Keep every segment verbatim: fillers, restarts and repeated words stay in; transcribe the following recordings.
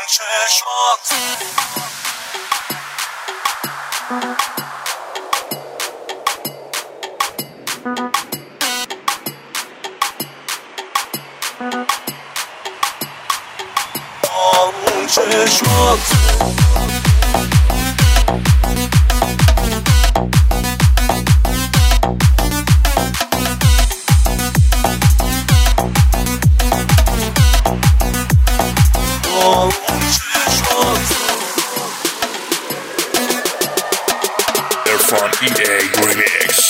چشمات آمون چشمات Irfan ای ای Remix.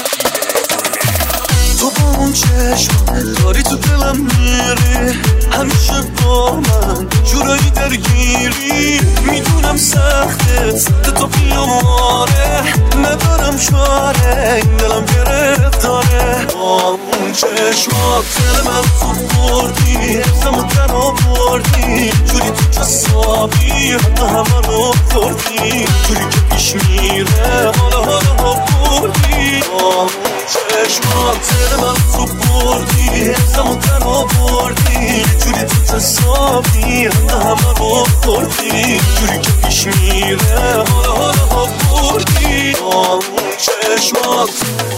تو با اون چشم داری تو دلم میری، همیشه با من جورایی درگیری. میدونم سخته سخته تو بیاماره، ندارم چاره این دلم گرفتاره. با اون چشمات دل من خوب بردی، حفظمو در آوردی، جوری تو جسابی همه رو خوردی، جوری که پیش میره حالا حالا بردی. با اون چشمات دل من خوب بردی، حفظمو در آوردی، جوری تو جسابی همه رو خوردی، جوری که پیش میره حالا حالا بردی. با اون چشمات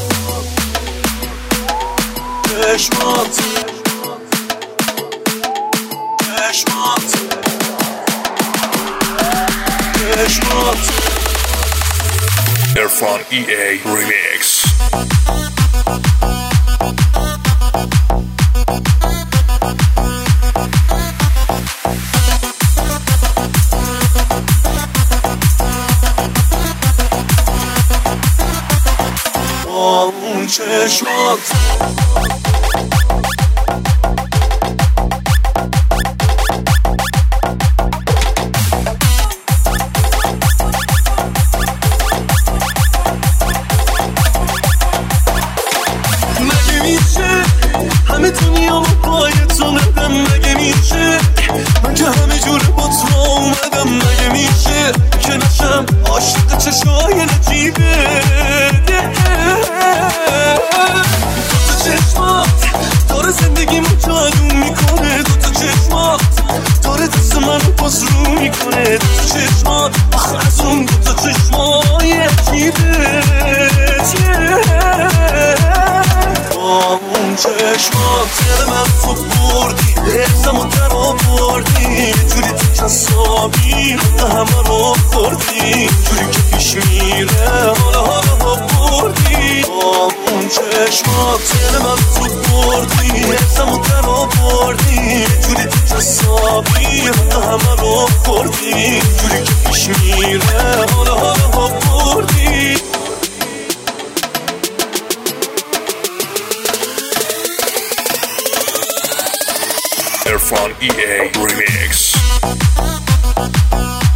چشمات چشمات چشمات Irfan ای ای Remix. با اون چشمات مگه میشه همه دنیا با پای تو ندم؟ مگه میشه من که همه جور با تو اومدم؟ مگه میشه که نشم عاشق چشای نجیبه؟ دوتا چشمات داره زندگیمو جادو میکنه، دوتا چشمات داره دست منو باز رو میکنه، دوتا چشمات آخه از اون دوتا چشمای عجیبه. با اون چشمات دل من خوب بردی، حفظمو در آوردی، جوری تو جسابی همه رو خوردی، جوری که پیش میره حالا حالا بردی. با اون چشمات دل من خوب بردی، حفظمو در آوردی، جوری تو جسابی همه رو خوردی، جوری که پیش میره حالا حالا بردی. Irfan ای ای Remix.